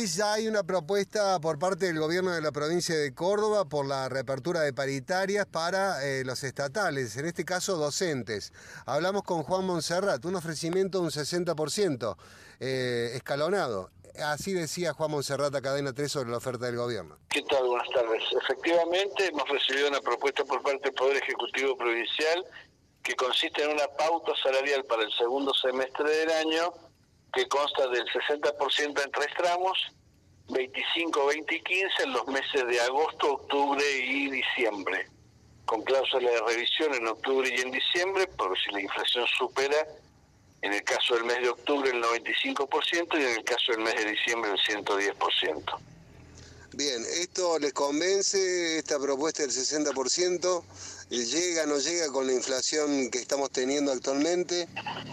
Luis, ya hay una propuesta por parte del gobierno de la provincia de Córdoba por la reapertura de paritarias para los estatales, en este caso docentes. Hablamos con Juan Monserrat, un ofrecimiento de un 60% escalonado. Así decía Juan Monserrat a Cadena 3 sobre la oferta del gobierno. ¿Qué tal? Buenas tardes. Efectivamente, hemos recibido una propuesta por parte del Poder Ejecutivo Provincial que consiste en una pauta salarial para el segundo semestre del año que consta del 60% en 3 tramos, 25, 20 y 15 en los meses de agosto, octubre y diciembre, con cláusula de revisión en octubre y en diciembre, por si la inflación supera, en el caso del mes de octubre, el 95% y en el caso del mes de diciembre, el 110%. Bien, ¿esto les convence, esta propuesta del 60%? ¿Llega o no llega con la inflación que estamos teniendo actualmente?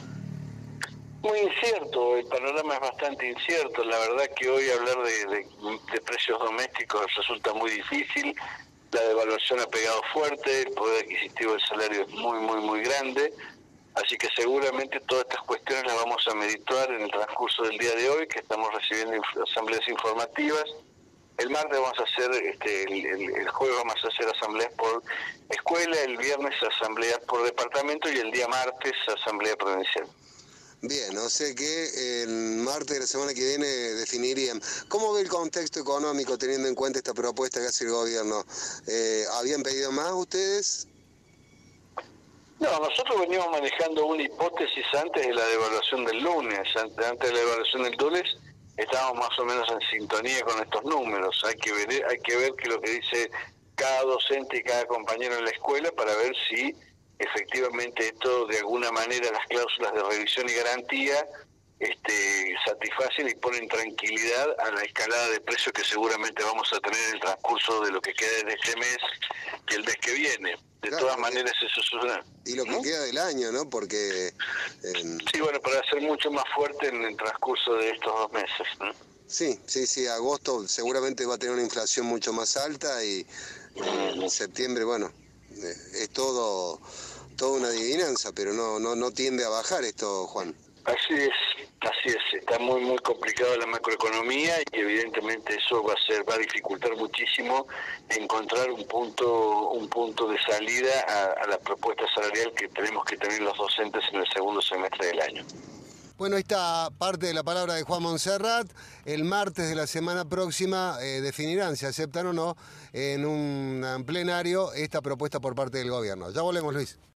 Muy incierto, el panorama es bastante incierto. La verdad que hoy hablar de precios domésticos resulta muy difícil. La devaluación ha pegado fuerte, el poder adquisitivo del salario es muy grande. Así que seguramente todas estas cuestiones las vamos a meditar en el transcurso del día de hoy, que estamos recibiendo asambleas informativas. El martes vamos a hacer, el jueves vamos a hacer asambleas por escuela, el viernes asambleas por departamento y el día martes asamblea provincial. Bien, o sea que el martes de la semana que viene definirían. ¿Cómo ve el contexto económico teniendo en cuenta esta propuesta que hace el gobierno? ¿Habían pedido más ustedes? No, nosotros veníamos manejando una hipótesis antes de la devaluación del lunes. Antes de la devaluación del lunes estábamos más o menos en sintonía con estos números. Hay que ver que lo que dice cada docente y cada compañero en la escuela para ver si efectivamente esto, de alguna manera, las cláusulas de revisión y garantía satisfacen y ponen tranquilidad a la escalada de precios que seguramente vamos a tener en el transcurso de lo que queda de este mes y el mes que viene. De claro, todas maneras, eso es una... Y lo que queda del año, ¿no? Porque... Sí, bueno, para ser mucho más fuerte en el transcurso de estos 2 meses, ¿no? Sí, agosto seguramente va a tener una inflación mucho más alta y en septiembre, bueno, es toda una adivinanza, pero no tiende a bajar esto, Juan. Así es, está muy complicado la macroeconomía y evidentemente eso va a dificultar muchísimo encontrar un punto de salida a la propuesta salarial que tenemos que tener los docentes en el segundo semestre del año. Bueno, ahí está parte de la palabra de Juan Monserrat. El martes de la semana próxima definirán si aceptan o no en un plenario esta propuesta por parte del gobierno. Ya volvemos, Luis.